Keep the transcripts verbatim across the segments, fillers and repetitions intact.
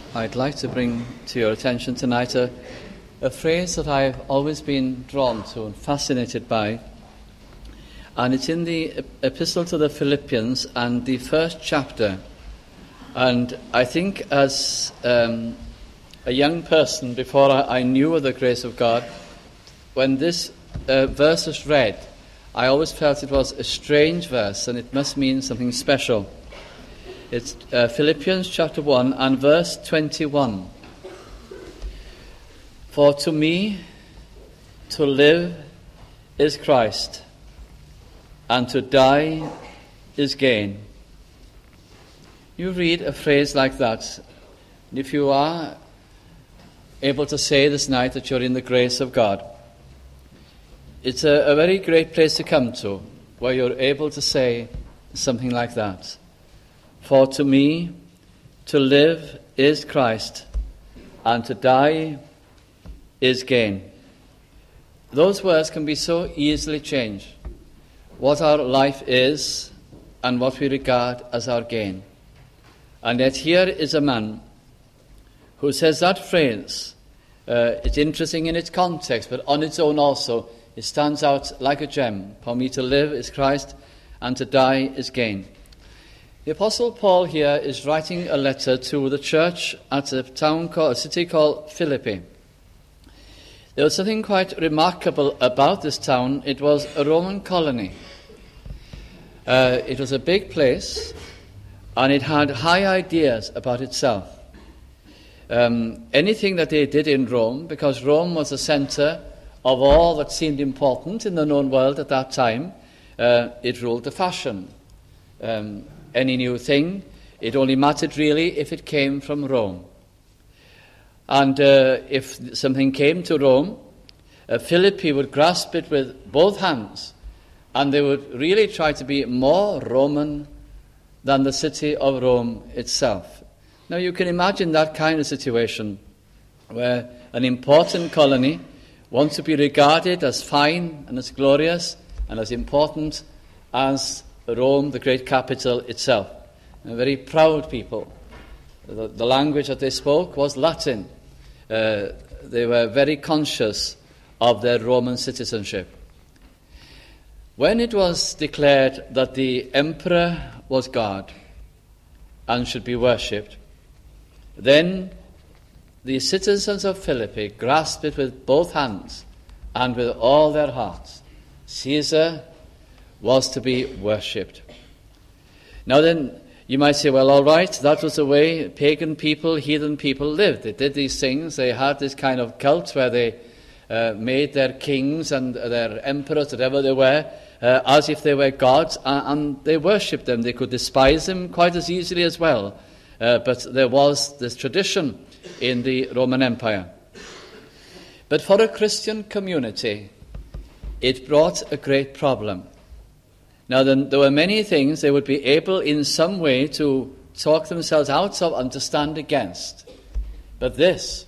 I'd like to bring to your attention tonight a, a phrase that I've always been drawn to and fascinated by. And it's in the Epistle to the Philippians and the first chapter. And I think as um, a young person, before I, I knew of the grace of God, when this uh, verse was read, I always felt it was a strange verse and it must mean something special. It's uh, Philippians chapter one and verse twenty-one. For to me, to live is Christ, and to die is gain. You read a phrase like that, and if you are able to say this night that you're in the grace of God, it's a, a very great place to come to, where you're able to say something like that. For to me, to live is Christ, and to die is gain. Those words can be so easily changed. What our life is and what we regard as our gain. And yet here is a man who says that phrase. Uh, it's interesting in its context, but on its own also, it stands out like a gem. For me to live is Christ, and to die is gain. The Apostle Paul here is writing a letter to the church at a town called, a city called Philippi. There was something quite remarkable about this town. It was a Roman colony. Uh, it was a big place, and it had high ideas about itself. Um, anything that they did in Rome, because Rome was the center of all that seemed important in the known world at that time, uh, it ruled the fashion. Um, any new thing, it only mattered really if it came from Rome. And uh, if something came to Rome, uh, Philippi would grasp it with both hands, and they would really try to be more Roman than the city of Rome itself. Now you can imagine that kind of situation where an important colony wants to be regarded as fine and as glorious and as important as Rome, the great capital itself. A very proud people. The, the language that they spoke was Latin. Uh, they were very conscious of their Roman citizenship. When it was declared that the emperor was God and should be worshipped, then the citizens of Philippi grasped it with both hands and with all their hearts. Caesar was to be worshipped. Now then, you might say, well, all right, that was the way pagan people, heathen people lived. They did these things. They had this kind of cult where they uh, made their kings and their emperors, whatever they were, uh, as if they were gods, and, and they worshipped them. They could despise them quite as easily as well. Uh, but there was this tradition in the Roman Empire. But for a Christian community, it brought a great problem. Now, then, there were many things they would be able in some way to talk themselves out of and to stand against. But this,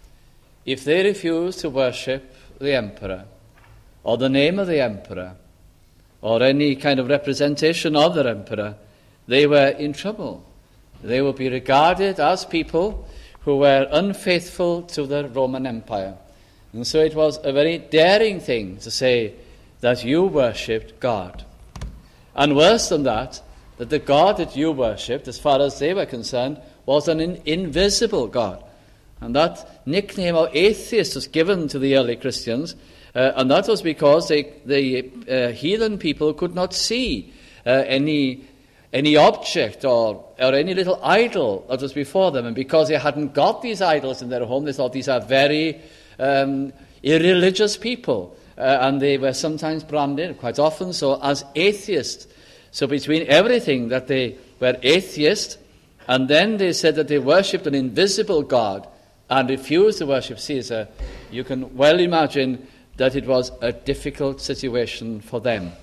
if they refused to worship the emperor, or the name of the emperor, or any kind of representation of the emperor, they were in trouble. They would be regarded as people who were unfaithful to the Roman Empire. And so it was a very daring thing to say that you worshipped God. And worse than that, that the God that you worshipped, as far as they were concerned, was an in- invisible God. And that nickname of atheist was given to the early Christians, uh, and that was because they, the uh, heathen people could not see uh, any any object or, or any little idol that was before them. And because they hadn't got these idols in their home, they thought these are very um, irreligious people. Uh, and they were sometimes branded, quite often so, as atheists. So between everything that they were atheists, and then they said that they worshipped an invisible God and refused to worship Caesar, you can well imagine that it was a difficult situation for them.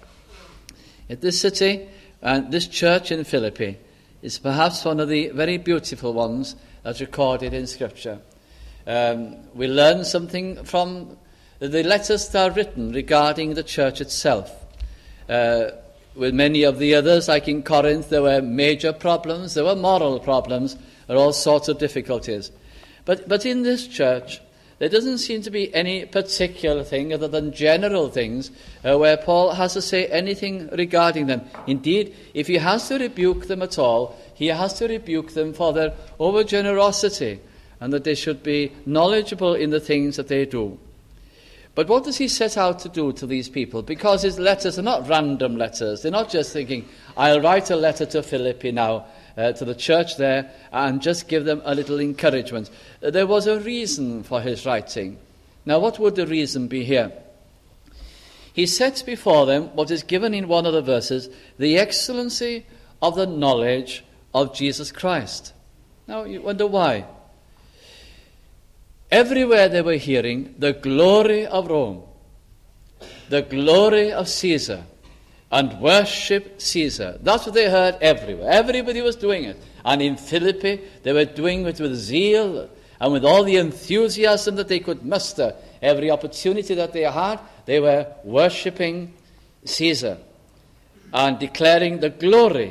At this city, and this church in Philippi, is perhaps one of the very beautiful ones that's recorded in Scripture. Um, we learn something from the letters that are written regarding the church itself. Uh, with many of the others, like in Corinth, there were major problems, there were moral problems, There are all sorts of difficulties. But, but in this church, there doesn't seem to be any particular thing other than general things uh, where Paul has to say anything regarding them. Indeed, if he has to rebuke them at all, he has to rebuke them for their over-generosity and that they should be knowledgeable in the things that they do. But what does he set out to do to these people? Because his letters are not random letters. They're not just thinking, I'll write a letter to Philippi now, Uh, to the church there, and just give them a little encouragement. Uh, there was a reason for his writing. Now, what would the reason be here? He sets before them what is given in one of the verses, the excellency of the knowledge of Jesus Christ. Now, you wonder why. Everywhere they were hearing the glory of Rome, the glory of Caesar, and worship Caesar. That's what they heard everywhere. Everybody was doing it. And in Philippi, they were doing it with zeal and with all the enthusiasm that they could muster. Every opportunity that they had, they were worshipping Caesar and declaring the glory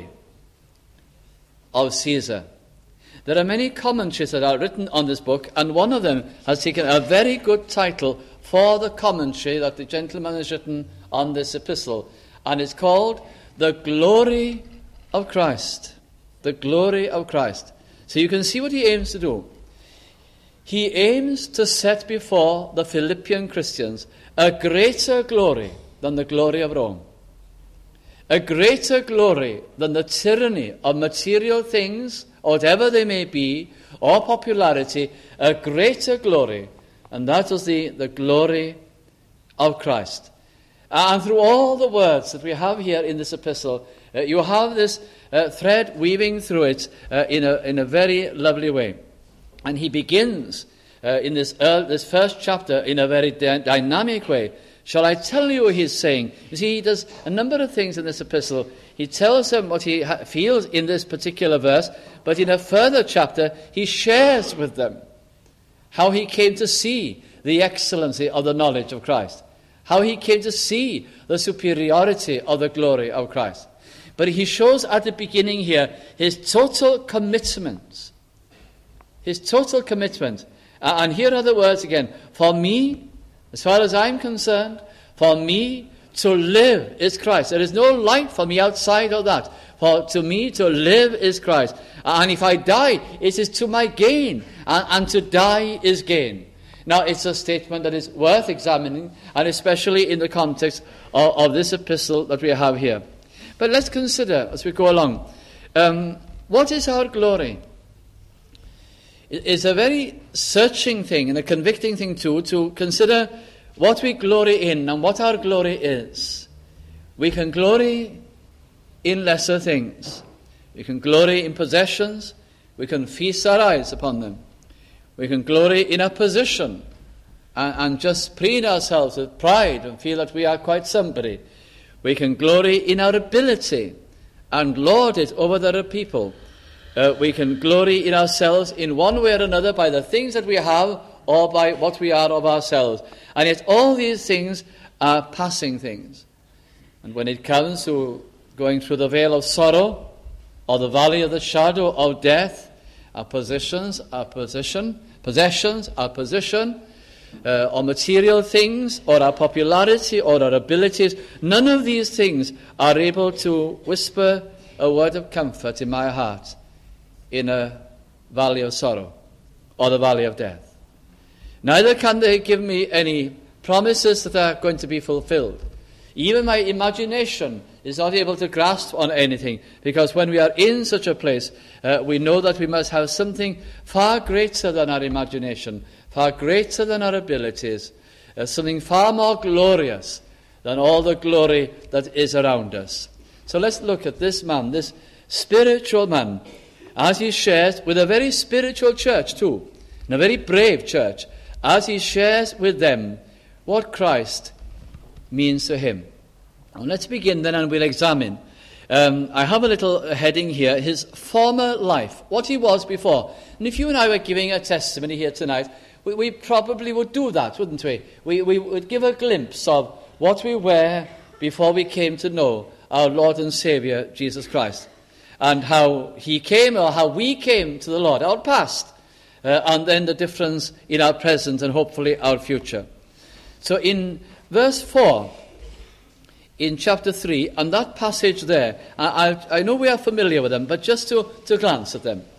of Caesar. There are many commentaries that are written on this book, and one of them has taken a very good title for the commentary that the gentleman has written on this epistle. And it's called The Glory of Christ. The Glory of Christ. So you can see what he aims to do. He aims to set before the Philippian Christians a greater glory than the glory of Rome. A greater glory than the tyranny of material things, whatever they may be, or popularity. A greater glory. And that was the, the glory of Christ. And through all the words that we have here in this epistle, uh, you have this uh, thread weaving through it uh, in a in a very lovely way. And he begins uh, in this uh, this first chapter in a very dy- dynamic way. Shall I tell you what he's saying? You see, he does a number of things in this epistle. He tells them what he ha- feels in this particular verse, but in a further chapter, he shares with them how he came to see the excellency of the knowledge of Christ. How he came to see the superiority of the glory of Christ. But he shows at the beginning here his total commitment. His total commitment. Uh, and here are the words again. For me, as far as I'm concerned, for me to live is Christ. There is no life for me outside of that. For to me to live is Christ. And if I die, it is to my gain. And, and to die is gain. Now, it's a statement that is worth examining, and especially in the context of, of this epistle that we have here. But let's consider, as we go along, um, what is our glory? It's a very searching thing and a convicting thing, too, to consider what we glory in and what our glory is. We can glory in lesser things. We can glory in possessions. We can feast our eyes upon them. We can glory in our position and, and just preen ourselves with pride and feel that we are quite somebody. We can glory in our ability and lord it over the other people. Uh, we can glory in ourselves in one way or another by the things that we have or by what we are of ourselves. And yet all these things are passing things. And when it comes to going through the vale of sorrow or the valley of the shadow of death, our positions, our position, possessions, our position, uh, or material things, or our popularity, or our abilities, none of these things are able to whisper a word of comfort in my heart in a valley of sorrow or the valley of death. Neither can they give me any promises that are going to be fulfilled. Even my imagination is not able to grasp on anything, because when we are in such a place, uh, we know that we must have something far greater than our imagination, far greater than our abilities, uh, something far more glorious than all the glory that is around us. So let's look at this man, this spiritual man, as he shares with a very spiritual church too, and a very brave church, as he shares with them what Christ means to him. Now let's begin then, and we'll examine. Um, I have a little heading here, his former life, what he was before. And if you and I were giving a testimony here tonight, we, we probably would do that, wouldn't we? we? We would give a glimpse of what we were before we came to know our Lord and Saviour, Jesus Christ. and how he came or how we came to the Lord, our past, uh, and then the difference in our present and hopefully our future. So in verse four, in chapter three, and that passage there, I, I, I know we are familiar with them, but just to, to glance at them.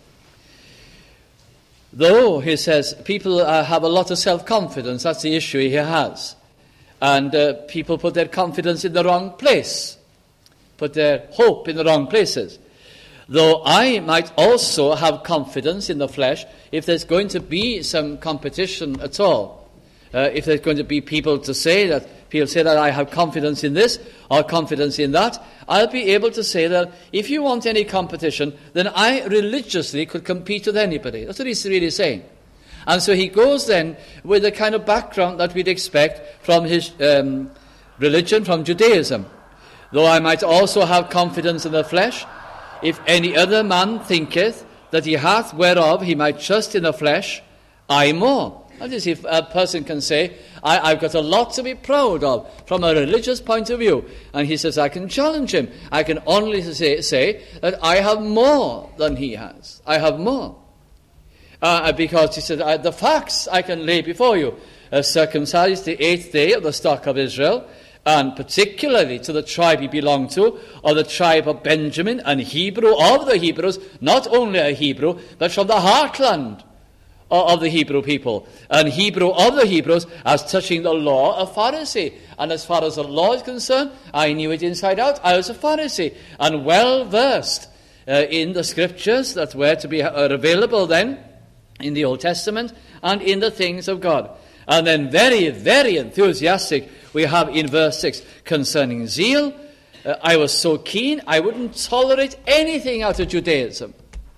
Though, he says, people uh, have a lot of self-confidence, that's the issue he has. And uh, people put their confidence in the wrong place, put their hope in the wrong places. Though I might also have confidence in the flesh if there's going to be some competition at all. Uh, if there's going to be people to say that, people say that I have confidence in this or confidence in that, I'll be able to say that if you want any competition, then I religiously could compete with anybody. That's what he's really saying. And so he goes then with the kind of background that we'd expect from his um, religion, from Judaism. Though I might also have confidence in the flesh, if any other man thinketh that he hath whereof he might trust in the flesh, I more. That is, if a person can say, I, I've got a lot to be proud of from a religious point of view. And he says, I can challenge him. I can only say, say that I have more than he has. I have more. Uh, because he said, I, the facts I can lay before you. Uh, circumcised the eighth day of the stock of Israel, and particularly to the tribe he belonged to, or the tribe of Benjamin, and Hebrew of the Hebrews, not only a Hebrew, but from the heartland of the Hebrew people, and Hebrew of the Hebrews, as touching the law, a Pharisee. And as far as the law is concerned, I knew it inside out. I was a Pharisee, and well versed uh, in the scriptures that were to be uh, available then in the Old Testament and in the things of God. And then very, very enthusiastic we have in verse six concerning zeal. Uh, I was so keen, I wouldn't tolerate anything out of Judaism.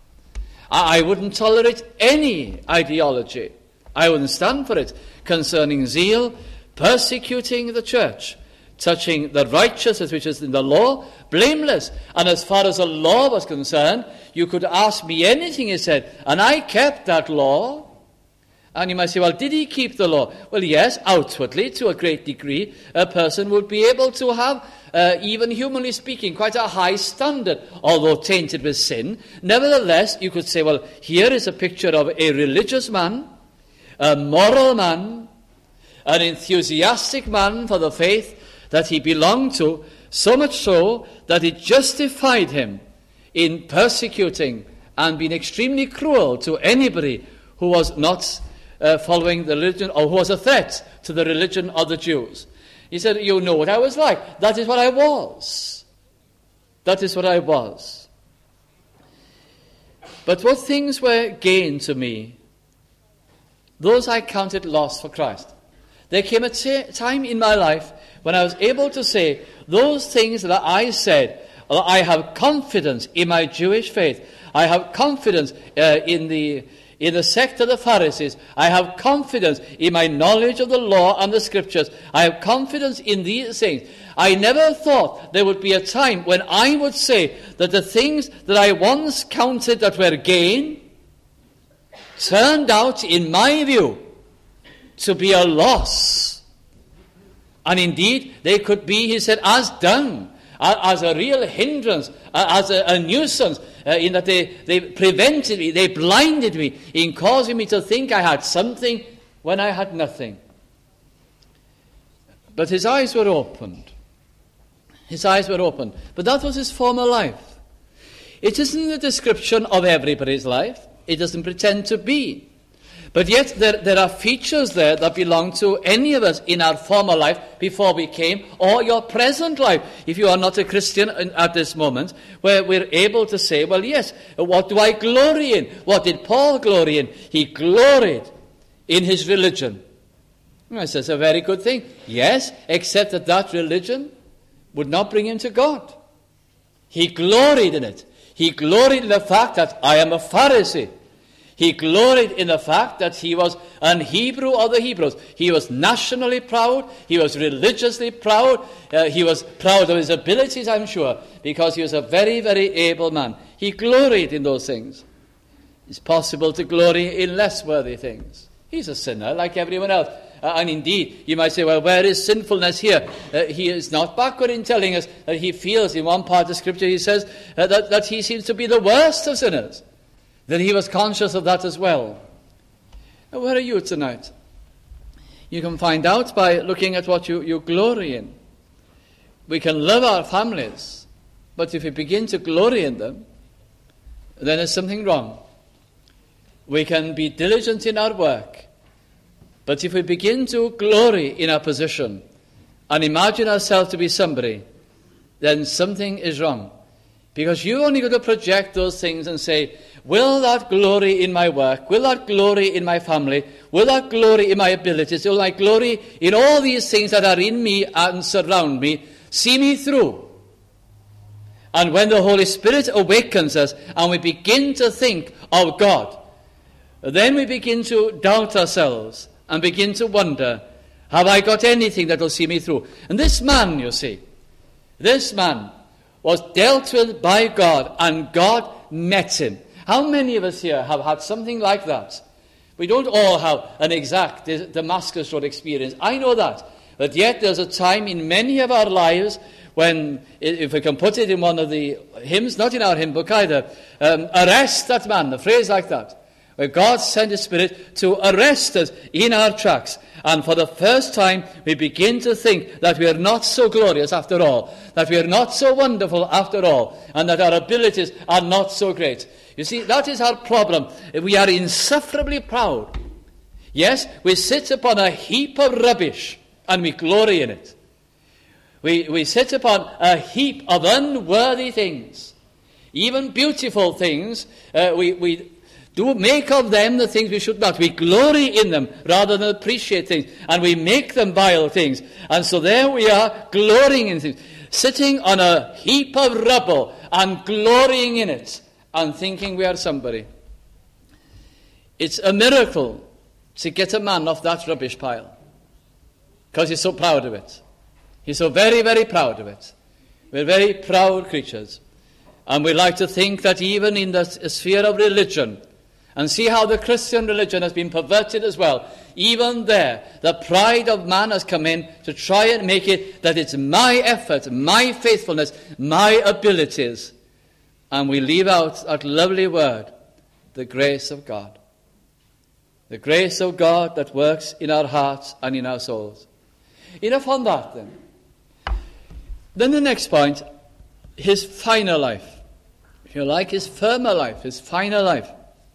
I wouldn't tolerate any ideology. I wouldn't stand for it. Concerning zeal, persecuting the church, touching the righteousness which is in the law, blameless. And as far as the law was concerned, you could ask me anything, he said, and I kept that law. And you might say, well, did he keep the law? Well, yes, outwardly, to a great degree, a person would be able to have, uh, even humanly speaking, quite a high standard, although tainted with sin. Nevertheless, you could say, well, here is a picture of a religious man, a moral man, an enthusiastic man for the faith that he belonged to, so much so that it justified him in persecuting and being extremely cruel to anybody who was not uh, following the religion, or who was a threat to the religion of the Jews. He said, you know what I was like. That is what I was. That is what I was. But what things were gain to me, those I counted loss for Christ. There came a t- time in my life when I was able to say, those things that I said, I have confidence in my Jewish faith. I have confidence uh, in the in the sect of the Pharisees. I have confidence in my knowledge of the law and the scriptures. I have confidence in these things. I never thought there would be a time when I would say that the things that I once counted that were gain turned out, in my view, to be a loss. And indeed, they could be, he said, as dung, as a real hindrance, as a, a nuisance, uh, in that they, they prevented me, they blinded me in causing me to think I had something when I had nothing. But his eyes were opened. His eyes were opened. But that was his former life. It isn't the description of everybody's life. It doesn't pretend to be. But yet there, there are features there that belong to any of us in our former life before we came, or your present life, if you are not a Christian at this moment, where we're able to say, well, yes, what do I glory in? What did Paul glory in? He gloried in his religion. I says, a very good thing. Yes, except that that religion would not bring him to God. He gloried in it. He gloried in the fact that I am a Pharisee. He gloried in the fact that he was an Hebrew of the Hebrews. He was nationally proud. He was religiously proud. Uh, he was proud of his abilities, I'm sure, because he was a very, very able man. He gloried in those things. It's possible to glory in less worthy things. He's a sinner like everyone else. Uh, and indeed, you might say, well, where is sinfulness here? Uh, he is not backward in telling us that he feels, in one part of Scripture, he says uh, that, that he seems to be the worst of sinners. That he was conscious of that as well. Now, where are you tonight? You can find out by looking at what you, you glory in. We can love our families, but if we begin to glory in them, then there's something wrong. We can be diligent in our work, but if we begin to glory in our position and imagine ourselves to be somebody, then something is wrong. Because you only got to project those things and say, will that glory in my work, will that glory in my family, will that glory in my abilities, will that glory in all these things that are in me and surround me, see me through? And when the Holy Spirit awakens us and we begin to think of God, then we begin to doubt ourselves and begin to wonder, have I got anything that will see me through? And this man, you see, this man was dealt with by God, and God met him. How many of us here have had something like that? We don't all have an exact Damascus Road experience. I know that. But yet there's a time in many of our lives when, if we can put it in one of the hymns, not in our hymn book either, um, arrest that man, a phrase like that, where God sent His Spirit to arrest us in our tracks. And for the first time, we begin to think that we are not so glorious after all, that we are not so wonderful after all, and that our abilities are not so great. You see, that is our problem. We are insufferably proud. Yes, we sit upon a heap of rubbish, and we glory in it. We, we sit upon a heap of unworthy things, even beautiful things. Uh, we, we do make of them the things we should not. We glory in them rather than appreciate things, and we make them vile things. And so there we are, glorying in things, sitting on a heap of rubble and glorying in it and thinking we are somebody. It's a miracle to get a man off that rubbish pile, because he's so proud of it. He's so very, very proud of it. We're very proud creatures. And we like to think that even in the sphere of religion, and see how the Christian religion has been perverted as well, even there, the pride of man has come in to try and make it that it's my effort, my faithfulness, my abilities. And we leave out that lovely word, the grace of God. The grace of God that works in our hearts and in our souls. Enough on that then. Then the next point, his finer life. If you like, his firmer life, his finer life.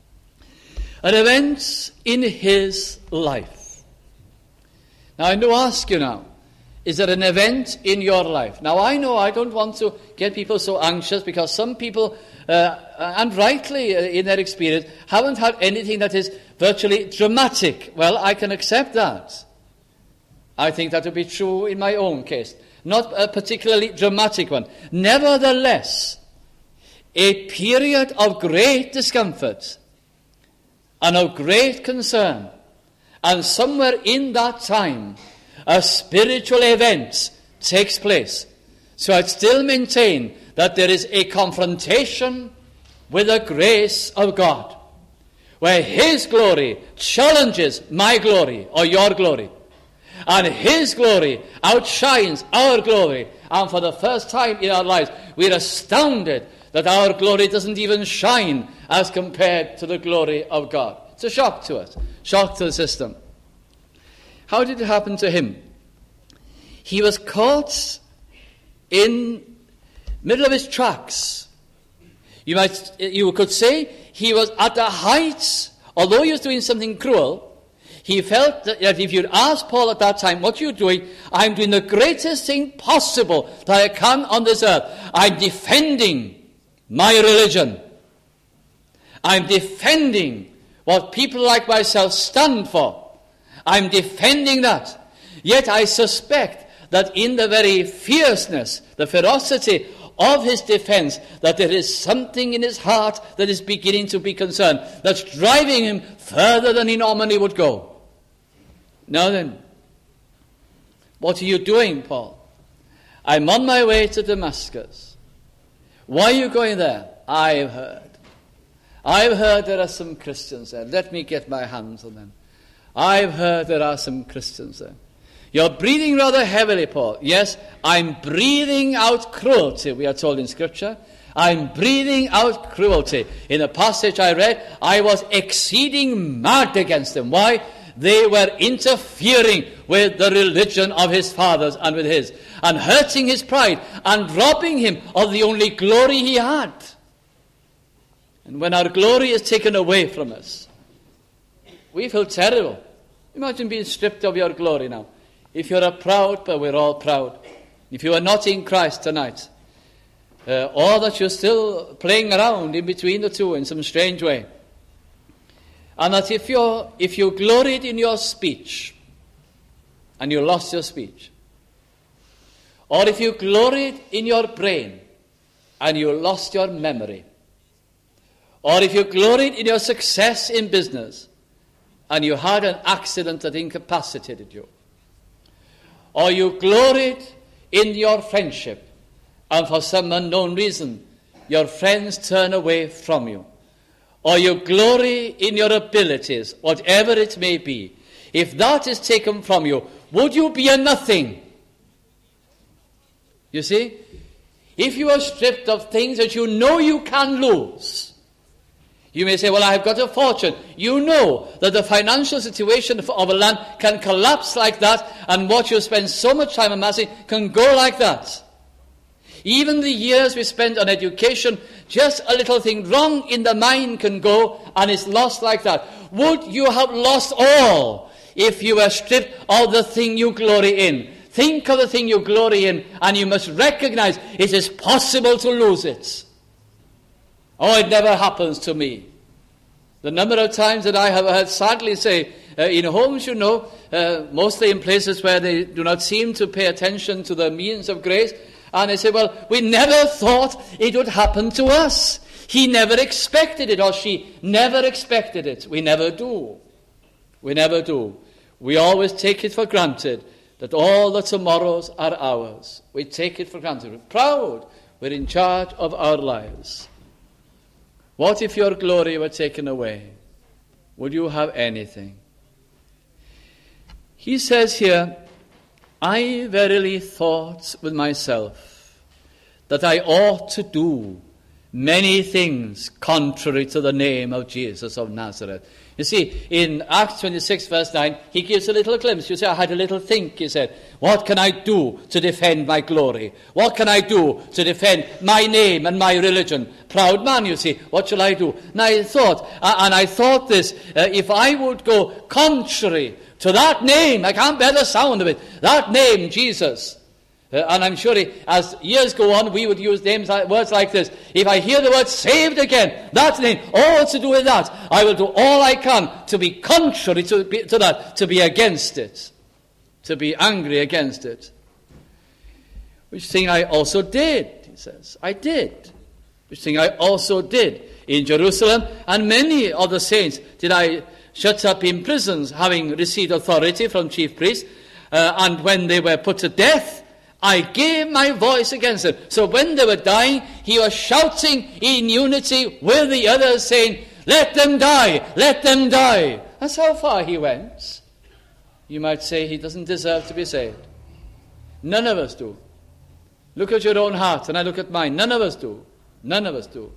An event in his life. Now I do ask you now, is there an event in your life? Now I know I don't want to get people so anxious, because some people, uh, and rightly in their experience, haven't had anything that is virtually dramatic. Well, I can accept that. I think that would be true in my own case. Not a particularly dramatic one. Nevertheless, a period of great discomfort and of great concern, and somewhere in that time, a spiritual event takes place. So I'd still maintain that there is a confrontation with the grace of God, where His glory challenges my glory or your glory, and His glory outshines our glory. And for the first time in our lives, we're astounded that our glory doesn't even shine as compared to the glory of God. It's a shock to us, shock to the system. How did it happen to him? He was caught in middle of his tracks. You might, you could say he was at the height, although he was doing something cruel. He felt that if you'd asked Paul at that time, what are you doing? I'm doing the greatest thing possible that I can on this earth. I'm defending my religion. I'm defending what people like myself stand for. I'm defending that. Yet I suspect that in the very fierceness, the ferocity of his defense, that there is something in his heart that is beginning to be concerned, that's driving him further than he normally would go. Now then, what are you doing, Paul? I'm on my way to Damascus. Why are you going there? I've heard. I've heard there are some Christians there. Let me get my hands on them. I've heard there are some Christians there. You're breathing rather heavily, Paul. Yes, I'm breathing out cruelty, we are told in Scripture. I'm breathing out cruelty. In the passage I read, I was exceeding mad against them. Why? They were interfering with the religion of his fathers and with his, and hurting his pride, and robbing him of the only glory he had. And when our glory is taken away from us, we feel terrible. Imagine being stripped of your glory now. If you're a proud, but we're all proud. If you are not in Christ tonight, uh, or that you're still playing around in between the two in some strange way, and that if you're, if you gloried in your speech, and you lost your speech, or if you gloried in your brain, and you lost your memory, or if you gloried in your success in business, and you had an accident that incapacitated you, or you gloried in your friendship, and for some unknown reason, your friends turn away from you, or you glory in your abilities, whatever it may be, if that is taken from you, would you be a nothing? You see? If you are stripped of things that you know you can lose, you may say, well, I have got a fortune. You know that the financial situation of a land can collapse like that, and what you spend so much time amassing can go like that. Even the years we spend on education, just a little thing wrong in the mind can go and it's lost like that. Would you have lost all if you were stripped of the thing you glory in? Think of the thing you glory in, and you must recognize it is possible to lose it. Oh, it never happens to me. The number of times that I have heard sadly say, uh, in homes, you know, uh, mostly in places where they do not seem to pay attention to the means of grace, and they say, well, we never thought it would happen to us. He never expected it, or she never expected it. We never do. We never do. We always take it for granted that all the tomorrows are ours. We take it for granted. We're proud. We're in charge of our lives. What if your glory were taken away? Would you have anything? He says here, I verily thought with myself that I ought to do many things contrary to the name of Jesus of Nazareth. You see, in Acts twenty-six, verse nine, he gives a little glimpse. You say, I had a little think, he said. What can I do to defend my glory? What can I do to defend my name and my religion? Proud man, you see, what shall I do? And I thought, uh, and I thought this, uh, if I would go contrary to that name, I can't bear the sound of it, that name, Jesus. Uh, and I'm sure he, as years go on, we would use names like, words like this. If I hear the word saved again, that name, all to do with that, I will do all I can to be contrary to, to that, to be against it, to be angry against it. Which thing I also did, he says. I did. Which thing I also did. In Jerusalem, and many of the saints did I shut up in prisons, having received authority from chief priests, uh, and when they were put to death, I gave my voice against them. So when they were dying, he was shouting in unity with the others, saying, let them die, let them die. That's how far he went. You might say he doesn't deserve to be saved. None of us do. Look at your own heart, and I look at mine. None of us do. None of us do.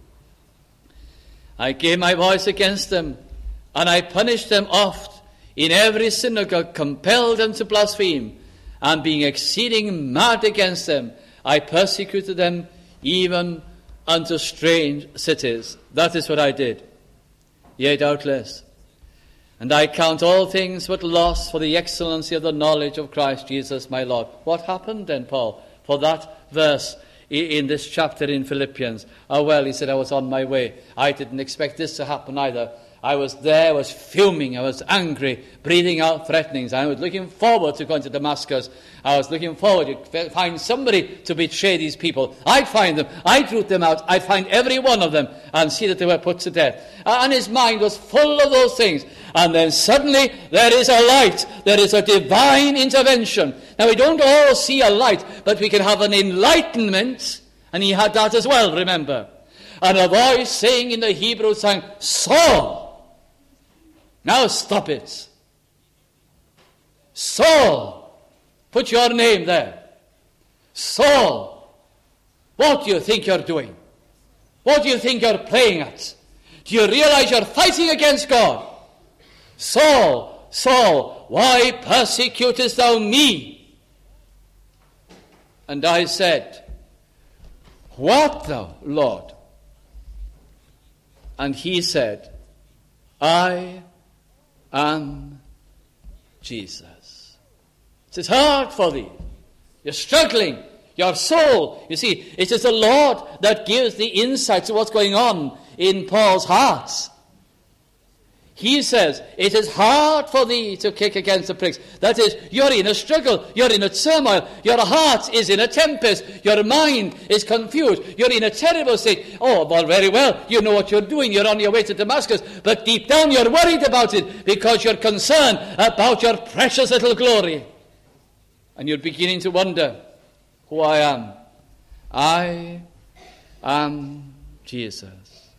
I gave my voice against them, and I punished them oft. In every synagogue, compelled them to blaspheme. And being exceeding mad against them, I persecuted them even unto strange cities. That is what I did. Yea, doubtless. And I count all things but loss for the excellency of the knowledge of Christ Jesus my Lord. What happened then, Paul, for that verse in this chapter in Philippians? Oh, well, he said, I was on my way. I didn't expect this to happen either. I was there, I was fuming, I was angry, breathing out threatenings. I was looking forward to going to Damascus. I was looking forward to find somebody to betray these people. I'd find them, I'd root them out, I'd find every one of them and see that they were put to death. And his mind was full of those things. And then suddenly there is a light, there is a divine intervention. Now we don't all see a light, but we can have an enlightenment, and he had that as well, remember. And a voice saying in the Hebrew tongue, Saul, now stop it. Saul, put your name there. Saul, what do you think you're doing? What do you think you're playing at? Do you realize you're fighting against God? Saul, Saul, why persecutest thou me? And I said, what thou, Lord? And he said, I am Jesus. It is hard for thee. You're struggling. Your soul, you see, it is the Lord that gives the insight to what's going on in Paul's heart. He says, it is hard for thee to kick against the pricks. That is, you're in a struggle, you're in a turmoil, your heart is in a tempest, your mind is confused, you're in a terrible state. Oh, well, very well, you know what you're doing, you're on your way to Damascus, but deep down you're worried about it because you're concerned about your precious little glory. And you're beginning to wonder who I am. I am Jesus.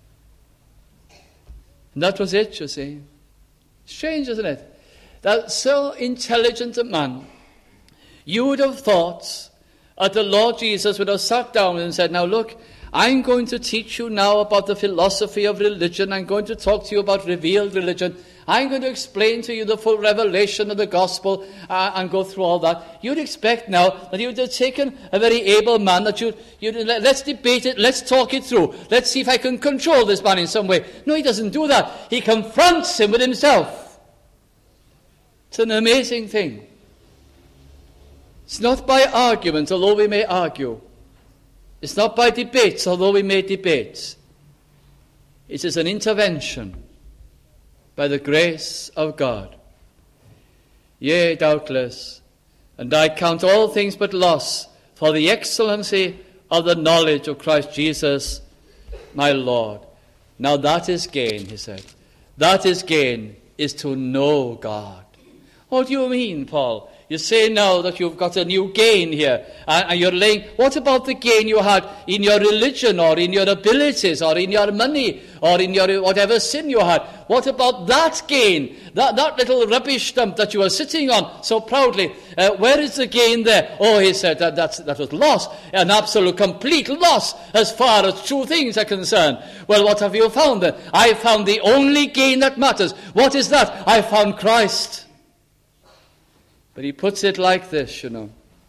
And that was it, you see. Strange, isn't it? That so intelligent a man, you would have thought that the Lord Jesus would have sat down and said, now look, I'm going to teach you now about the philosophy of religion. I'm going to talk to you about revealed religion. I'm going to explain to you the full revelation of the gospel uh, and go through all that. You'd expect now that he would have taken a very able man, that you'd, you'd let's debate it, let's talk it through. Let's see if I can control this man in some way. No, he doesn't do that. He confronts him with himself. It's an amazing thing. It's not by argument, although we may argue. It's not by debates, although we may debate. It is an intervention by the grace of God. Yea, doubtless, and I count all things but loss for the excellency of the knowledge of Christ Jesus, my Lord. Now that is gain, he said. That is gain, is to know God. What do you mean, Paul? You say now that you've got a new gain here, and you're laying, what about the gain you had in your religion, or in your abilities, or in your money, or in your whatever sin you had? What about that gain, that, that little rubbish stump that you were sitting on so proudly? Uh, where is the gain there? Oh, he said that that's, that was loss, an absolute complete loss as far as true things are concerned. Well, what have you found then? I found the only gain that matters. What is that? I found Christ. But he puts it like this, you know.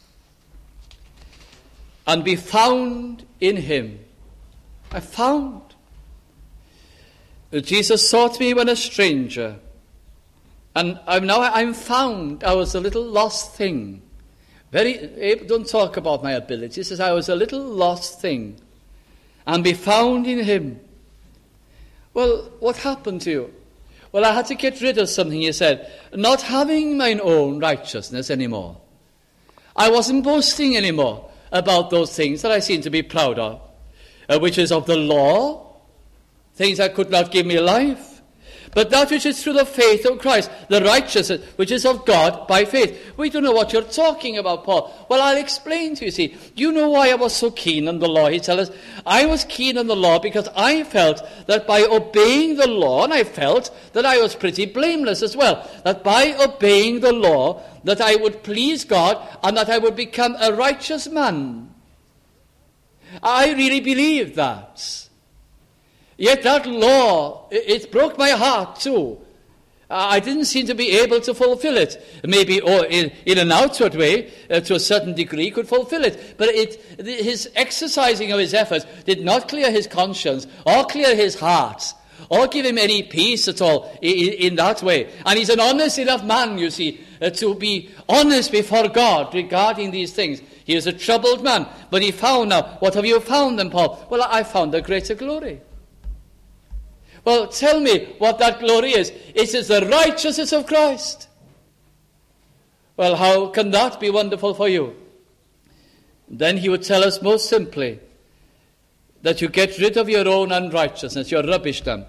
And be found in him. I found. Jesus sought me when a stranger. And I'm now I'm found. I was a little lost thing. Very, don't talk about my abilities. He says, I was a little lost thing. And be found in him. Well, what happened to you? Well, I had to get rid of something, he said, not having mine own righteousness anymore. I wasn't boasting anymore about those things that I seem to be proud of, uh, which is of the law, things that could not give me life, but that which is through the faith of Christ, the righteousness which is of God by faith. We don't know what you're talking about, Paul. Well, I'll explain to you, see. You know why I was so keen on the law, he tells us. I was keen on the law because I felt that by obeying the law, and I felt that I was pretty blameless as well, that by obeying the law, that I would please God and that I would become a righteous man. I really believed that. Yet that law, it, it broke my heart too. Uh, I didn't seem to be able to fulfill it. Maybe or in, in an outward way, uh, to a certain degree, could fulfill it. But it, the, his exercising of his efforts did not clear his conscience or clear his heart or give him any peace at all in, in that way. And he's an honest enough man, you see, uh, to be honest before God regarding these things. He is a troubled man, but he found now. What have you found then, Paul? Well, I found a greater glory. Well, tell me what that glory is. It is the righteousness of Christ. Well, how can that be wonderful for you? Then he would tell us most simply that you get rid of your own unrighteousness, your rubbish dump.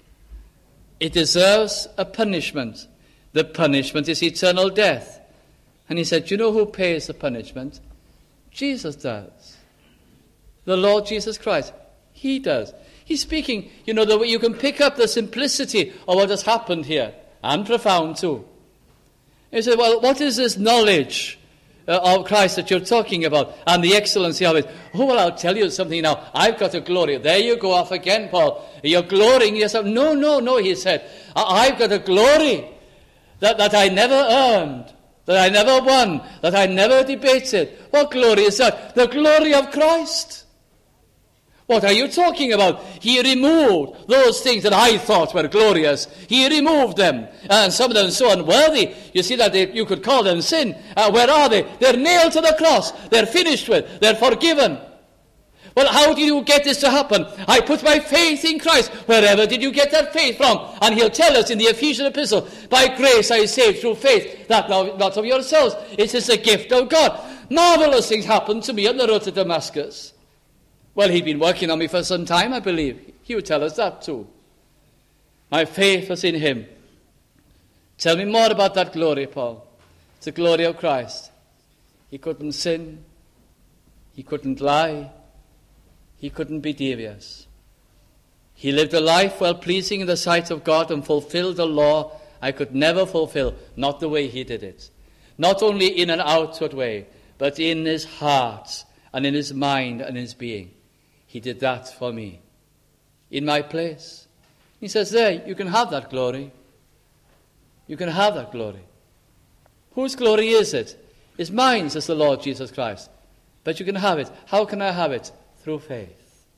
It deserves a punishment. The punishment is eternal death. And he said, you know who pays the punishment? Jesus does. The Lord Jesus Christ. He does. He's speaking, you know, the way you can pick up the simplicity of what has happened here, and profound too. He said, well, what is this knowledge uh, of Christ that you're talking about and the excellency of it? Oh, well, I'll tell you something now. I've got a glory. There you go off again, Paul. You're glorying in yourself. No, no, no, he said. I- I've got a glory that, that I never earned, that I never won, that I never debated. What glory is that? The glory of Christ. What are you talking about? He removed those things that I thought were glorious. He removed them. And some of them so unworthy. You see that they, you could call them sin. Uh, where are they? They're nailed to the cross. They're finished with. They're forgiven. Well, how did you get this to happen? I put my faith in Christ. Wherever did you get that faith from? And he'll tell us in the Ephesian epistle, by grace are you saved through faith, that not of yourselves. It is a gift of God. Marvelous things happened to me on the road to Damascus. Well, he'd been working on me for some time, I believe. He would tell us that too. My faith was in him. Tell me more about that glory, Paul. It's the glory of Christ. He couldn't sin. He couldn't lie. He couldn't be devious. He lived a life well-pleasing in the sight of God and fulfilled a law I could never fulfill, not the way he did it. Not only in an outward way, but in his heart and in his mind and his being. He did that for me, in my place. He says, there, you can have that glory. You can have that glory. Whose glory is it? It's mine, says the Lord Jesus Christ. But you can have it. How can I have it? Through faith.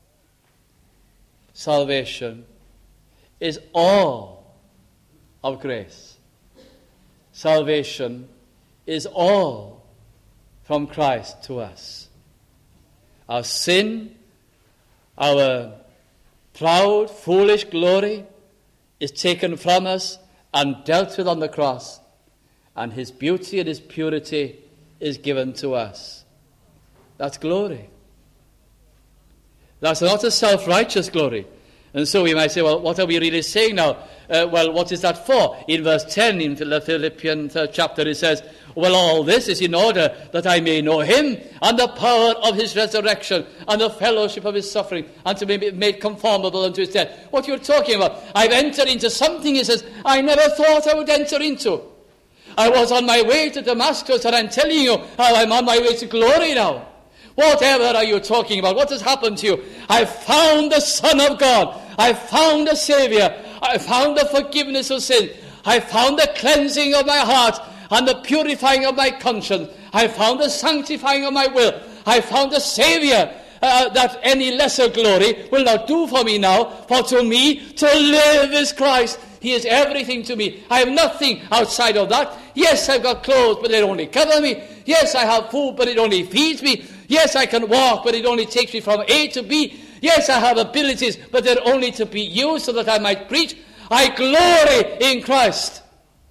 Salvation is all of grace. Salvation is all from Christ to us. Our sin, our proud, foolish glory is taken from us and dealt with on the cross, and his beauty and his purity is given to us. That's glory. That's not a self-righteous glory. And so we might say, well, what are we really saying now? Uh, well, what is that for? In verse ten, in the Philippians third chapter, it says, well, all this is in order that I may know him and the power of his resurrection and the fellowship of his suffering, and to be made conformable unto his death. What you're talking about? I've entered into something, he says, I never thought I would enter into. I was on my way to Damascus, and I'm telling you how I'm on my way to glory now. Whatever are you talking about? What has happened to you? I found the Son of God. I found a Savior. I found the forgiveness of sin. I found the cleansing of my heart and the purifying of my conscience. I found the sanctifying of my will. I found a Savior uh, that any lesser glory will not do for me now. For to me, to live is Christ. He is everything to me. I have nothing outside of that. Yes, I've got clothes, but they only cover me. Yes, I have food, but it only feeds me. Yes, I can walk, but it only takes me from A to B. Yes, I have abilities, but they're only to be used so that I might preach. I glory in Christ.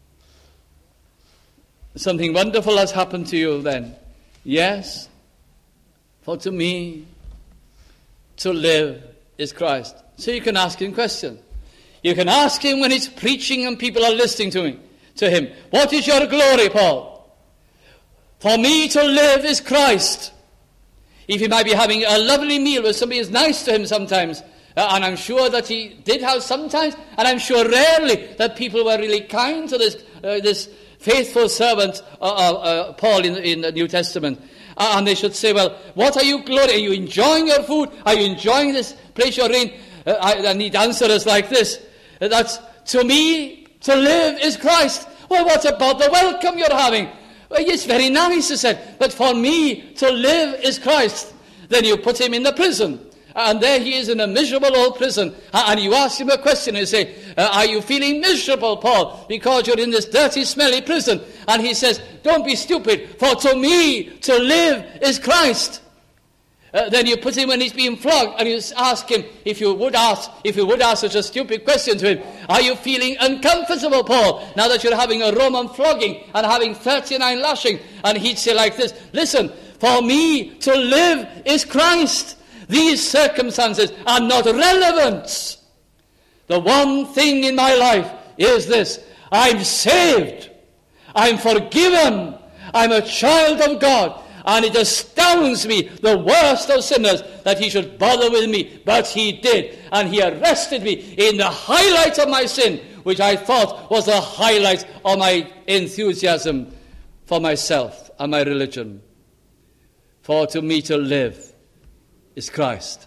Something wonderful has happened to you then. Yes, for to me, to live is Christ. So you can ask him questions. You can ask him when he's preaching and people are listening to him. To him, what is your glory, Paul? For me to live is Christ. If he might be having a lovely meal where somebody is nice to him sometimes, uh, and I'm sure that he did have sometimes, and I'm sure rarely that people were really kind to this uh, this faithful servant, uh, uh, uh, Paul in, in the New Testament. Uh, and they should say, well, what are you glory? Are you enjoying your food? Are you enjoying this place you're in? Uh, I, and he'd answer us like this. Uh, that's, to me, to live is Christ. Well, what about the welcome you're having? Well, it's very nice, he said, but for me, to live is Christ. Then you put him in the prison, and there he is in a miserable old prison, and you ask him a question, and you say, uh, are you feeling miserable, Paul, because you're in this dirty, smelly prison? And he says, don't be stupid, for to me, to live is Christ. Uh, then you put him when he's being flogged, and you ask him, if you would ask, if you would ask such a stupid question to him, are you feeling uncomfortable, Paul, now that you're having a Roman flogging and having thirty-nine lashing? And he'd say like this, listen, for me to live is Christ. These circumstances are not relevant. The one thing in my life is this: I'm saved, I'm forgiven, I'm a child of God. And it astounds me, the worst of sinners, that he should bother with me. But he did. And he arrested me in the highlight of my sin, which I thought was the highlight of my enthusiasm for myself and my religion. For to me to live is Christ.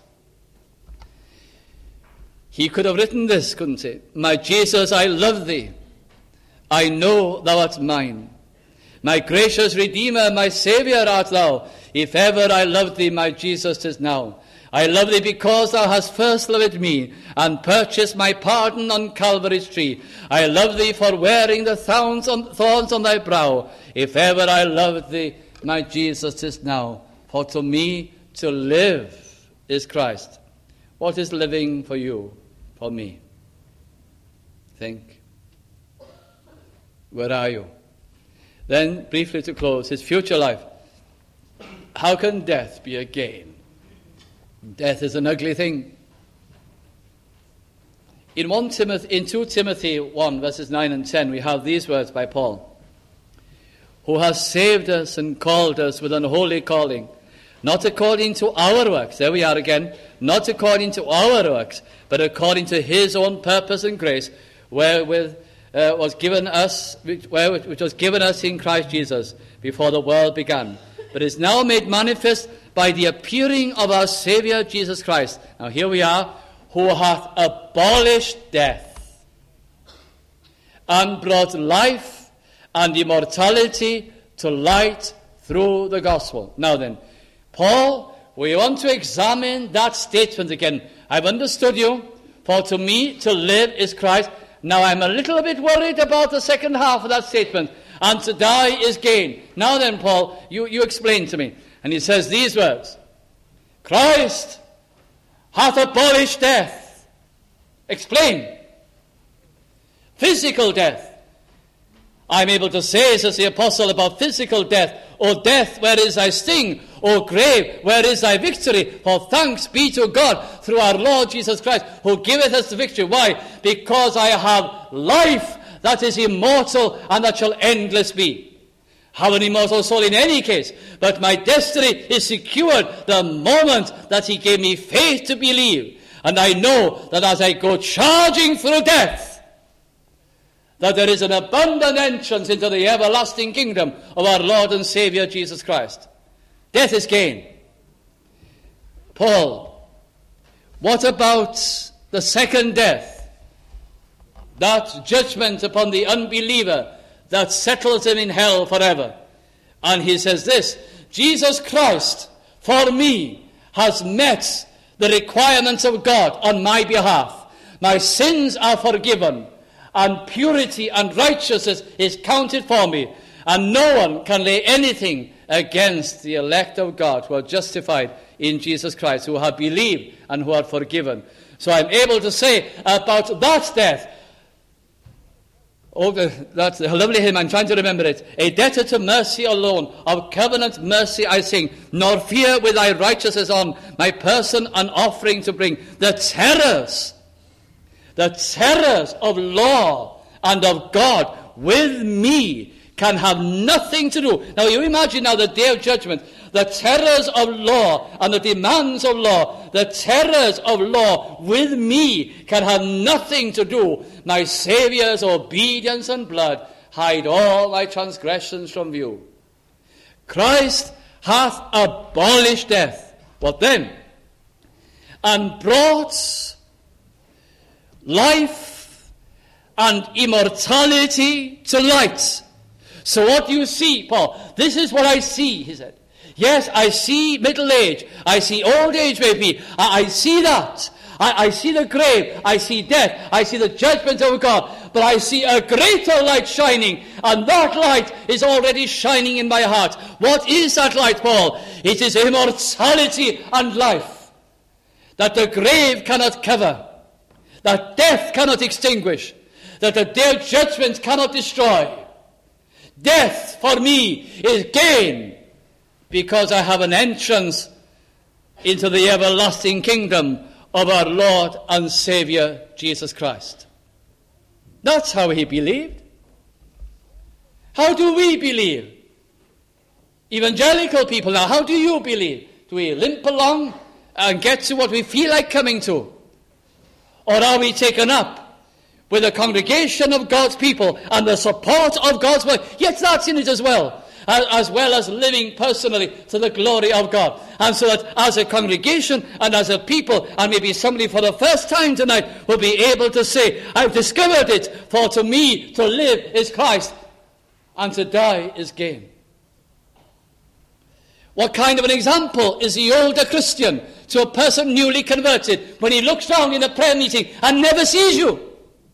He could have written this, couldn't he? My Jesus, I love thee. I know thou art mine. My gracious Redeemer, my Saviour art thou. If ever I loved thee, my Jesus, 'tis now. I love thee because thou hast first loved me and purchased my pardon on Calvary's tree. I love thee for wearing the thorns on, thorns on thy brow. If ever I loved thee, my Jesus, 'tis now. For to me to live is Christ. What is living for you, for me? Think. Where are you? Then, briefly to close, his future life. How can death be a gain? Death is an ugly thing. In First Timothy, in Second Timothy one, verses nine and ten, we have these words by Paul. Who has saved us and called us with an holy calling, not according to our works, there we are again, not according to our works, but according to his own purpose and grace, wherewith uh, was given us, which, where, which was given us in Christ Jesus before the world began, but is now made manifest by the appearing of our Saviour Jesus Christ. Now here we are, who hath abolished death and brought life and immortality to light through the gospel. Now then, Paul, we want to examine that statement again. I've understood you, for to me to live is Christ. Now I'm a little bit worried about the second half of that statement, and to die is gain. Now then, Paul, you, you explain to me. And he says these words, Christ hath abolished death. Explain. Physical death. I'm able to say, says the apostle, about physical death, O death, where is thy sting? O grave, where is thy victory? For thanks be to God through our Lord Jesus Christ, who giveth us the victory. Why? Because I have life that is immortal and that shall endless be. Have an immortal soul in any case, but my destiny is secured the moment that he gave me faith to believe. And I know that as I go charging through death, that there is an abundant entrance into the everlasting kingdom of our Lord and Saviour Jesus Christ. Death is gain. Paul, what about the second death? That judgment upon the unbeliever that settles him in hell forever. And he says this, Jesus Christ, for me, has met the requirements of God on my behalf. My sins are forgiven, and purity and righteousness is counted for me, and no one can lay anything against the elect of God who are justified in Jesus Christ, who have believed and who are forgiven. So I'm able to say about that death, oh, that's a lovely hymn, I'm trying to remember it. A debtor to mercy alone, of covenant mercy I sing, nor fear with thy righteousness on, my person an offering to bring. The terrors, the terrors of law and of God with me can have nothing to do. Now you imagine now the day of judgment, the terrors of law and the demands of law, the terrors of law with me can have nothing to do. My Saviour's obedience and blood hide all my transgressions from view. Christ hath abolished death. What then? And brought life and immortality to light. So what do you see, Paul? This is what I see, he said. Yes, I see middle age. I see old age, maybe. I, I see that. I, I see the grave. I see death. I see the judgment of God. But I see a greater light shining. And that light is already shining in my heart. What is that light, Paul? It is immortality and life. That the grave cannot cover. That death cannot extinguish. That the day of judgment cannot destroy. Death for me is gain, because I have an entrance into the everlasting kingdom of our Lord and Saviour Jesus Christ. That's how he believed. How do we believe? Evangelical people now, how do you believe? Do we limp along and get to what we feel like coming to? Or are we taken up with the congregation of God's people and the support of God's word. Yes, that's in it as well, as well as living personally to the glory of God. And so that as a congregation and as a people, and maybe somebody for the first time tonight will be able to say, I've discovered it, for to me to live is Christ, and to die is gain. What kind of an example is the older Christian to a person newly converted when he looks round in a prayer meeting and never sees you?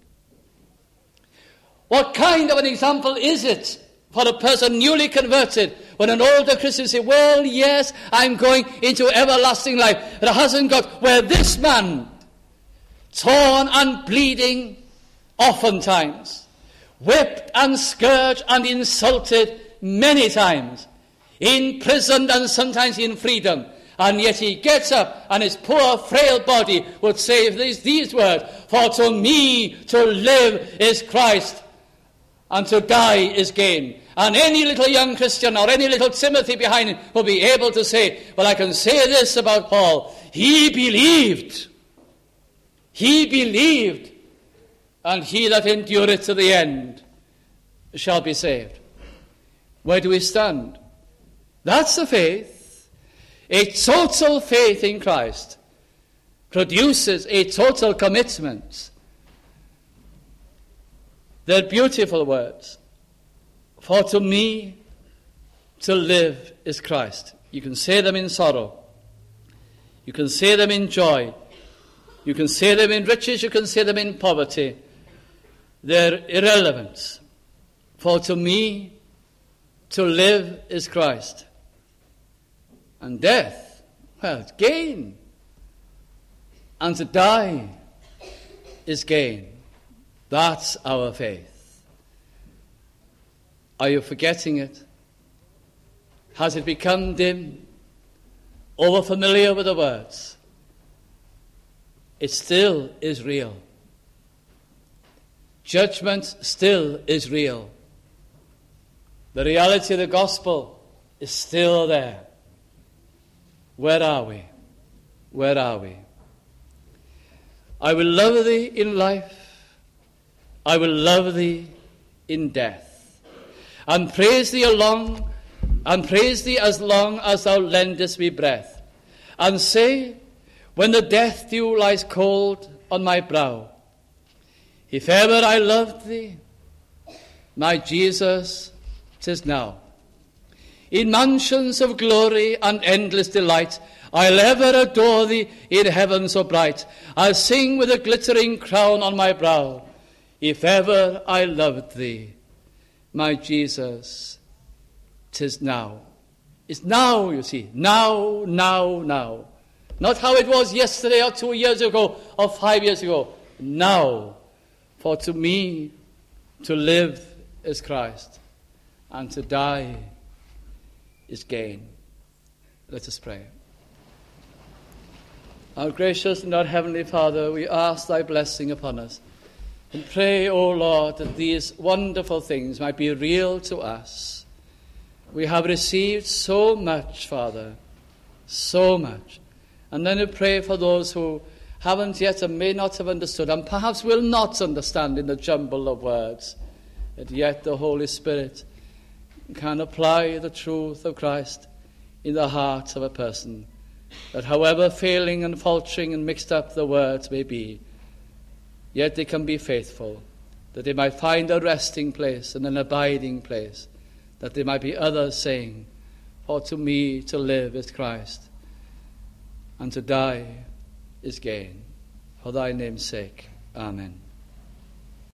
What kind of an example is it for a person newly converted when an older Christian says, well, yes, I'm going into everlasting life, but it hasn't got where this man, torn and bleeding oftentimes, whipped and scourged and insulted many times, imprisoned and sometimes in freedom, and yet he gets up and his poor frail body would say these, these words, for to me to live is Christ, and to die is gain. And any little young Christian or any little Timothy behind him will be able to say, well, I can say this about Paul. He believed. He believed. And he that endureth to the end shall be saved. Where do we stand? That's the faith. A total faith in Christ produces a total commitment. They're beautiful words. For to me to live is Christ. You can say them in sorrow. You can say them in joy. You can say them in riches. You can say them in poverty. They're irrelevant. For to me to live is Christ. And death, well, it's gain. And to die is gain. That's our faith. Are you forgetting it? Has it become dim? Over-familiar with the words? It still is real. Judgment still is real. The reality of the gospel is still there. Where are we? Where are we? I will love thee in life. I will love thee in death, and praise thee along, and praise thee as long as thou lendest me breath, and say, when the death dew lies cold on my brow, if ever I loved thee, my Jesus, 'tis now. In mansions of glory and endless delight, I'll ever adore thee in heaven so bright. I'll sing with a glittering crown on my brow, if ever I loved thee, my Jesus, 'tis now. It's now, you see. Now, now, now. Not how it was yesterday or two years ago or five years ago. Now. For to me, to live is Christ, and to die is gain. Let us pray. Our gracious and our heavenly Father, we ask thy blessing upon us. And pray, O Lord, that these wonderful things might be real to us. We have received so much, Father, so much. And then we pray for those who haven't yet and may not have understood, and perhaps will not understand in the jumble of words, that yet the Holy Spirit can apply the truth of Christ in the heart of a person, that however failing and faltering and mixed up the words may be, yet they can be faithful, that they might find a resting place and an abiding place, that there might be others saying, for to me to live is Christ, and to die is gain. For thy name's sake. Amen.